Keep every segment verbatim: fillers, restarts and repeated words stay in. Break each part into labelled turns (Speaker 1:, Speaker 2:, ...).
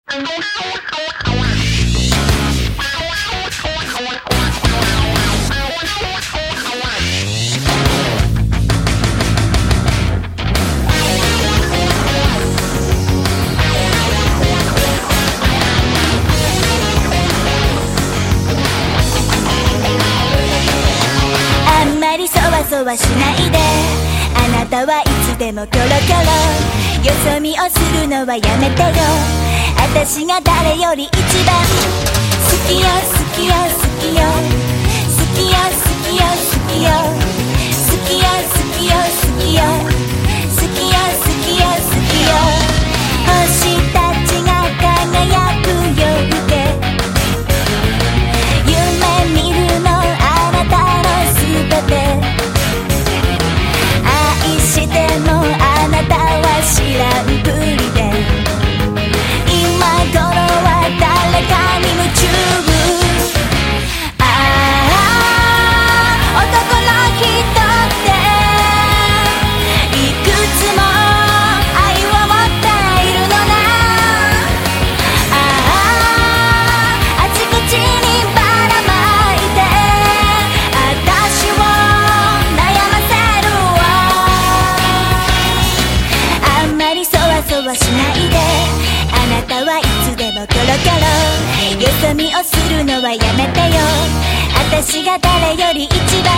Speaker 1: あんまりそわそわしないで、あなたはいつでもキョロキョロ、よそ見をするのはやめてよ。私が誰より一番好きよ好きよ好きよ好きよ好きよ好きよ好きよ好きよ好きよ好きよ好きよ好きよ。星たちが輝く夜で夢見るのあなたのすべて、愛してもあなたは知らんぷりで、今頃は誰かに夢中。ああ、男の人っていくつも愛を持っているのな。ああ、あちこちにばらまいて私を悩ませるわ。あんまりそわそわしないで、あなたはいつでもキョロキョロ、よそ見をするのはやめてよ。私が誰より一番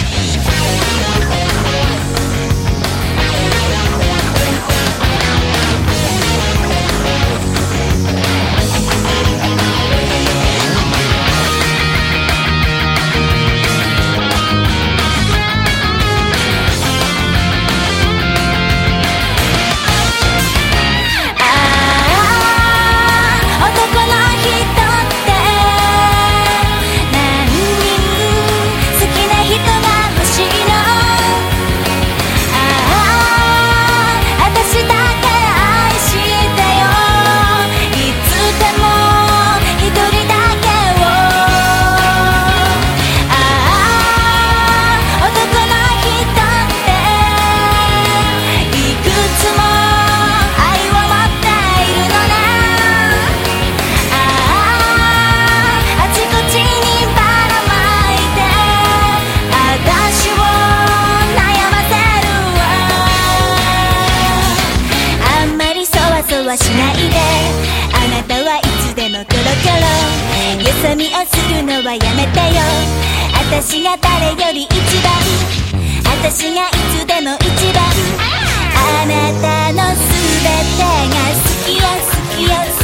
Speaker 1: しないで、あなたはいつでもキョロキョロ、よそ見をするのはやめてよ。私が誰より一番、私がいつでも一番、あなたのすべてが好きよ好きよ好きよ